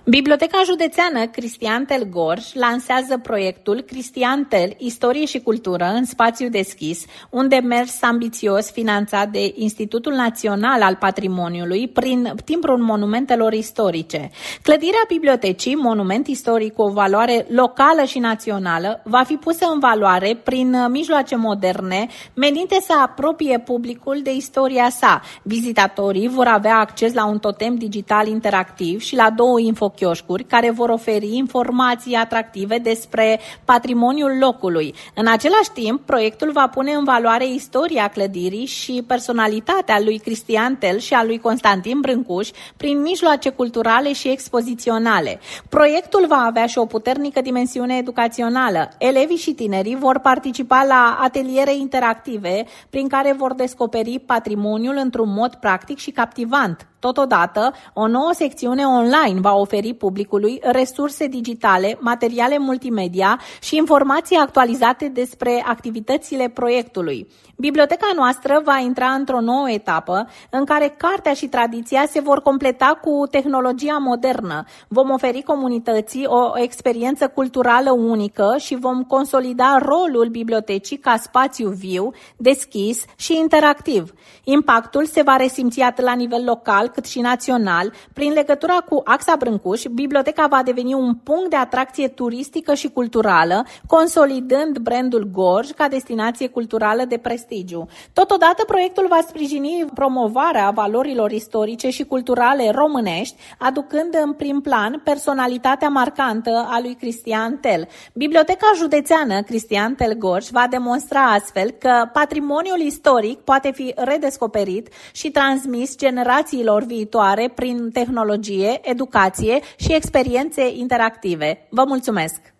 Biblioteca Județeană Cristian Tel Gorj lansează proiectul Cristian Tel, Istorie și Cultură în spațiu deschis, un demers ambițios finanțat de Institutul Național al Patrimoniului prin timbrul monumentelor istorice. Clădirea bibliotecii, monument istoric cu o valoare locală și națională, va fi pusă în valoare prin mijloace moderne menite să apropie publicul de istoria sa. Vizitatorii vor avea acces la un totem digital interactiv și la 2 infokioșcuri care vor oferi informații atractive despre patrimoniul locului. În același timp, proiectul va pune în valoare istoria clădirii și personalitatea lui Cristian Tel și a lui Constantin Brâncuș prin mijloace culturale și expoziționale. Proiectul va avea și o puternică dimensiune educațională. Elevii și tinerii vor participa la ateliere interactive prin care vor descoperi patrimoniul într-un mod practic și captivant. Totodată, o nouă secțiune online va oferi publicului resurse digitale, materiale multimedia și informații actualizate despre activitățile proiectului. Biblioteca noastră va intra într-o nouă etapă în care cartea și tradiția se vor completa cu tehnologia modernă. Vom oferi comunității o experiență culturală unică și vom consolida rolul bibliotecii ca spațiu viu, deschis și interactiv. Impactul se va resimți atât la nivel local cât și național. Prin legătura cu Axa Brâncuș, biblioteca va deveni un punct de atracție turistică și culturală, consolidând brandul Gorj ca destinație culturală de prestigiu. Totodată, proiectul va sprijini promovarea valorilor istorice și culturale românești, aducând în prim plan personalitatea marcantă a lui Cristian Tel. Biblioteca Județeană Cristian Tel Gorj va demonstra astfel că patrimoniul istoric poate fi redescoperit și transmis generațiilor viitoare prin tehnologie, educație și experiențe interactive. Vă mulțumesc!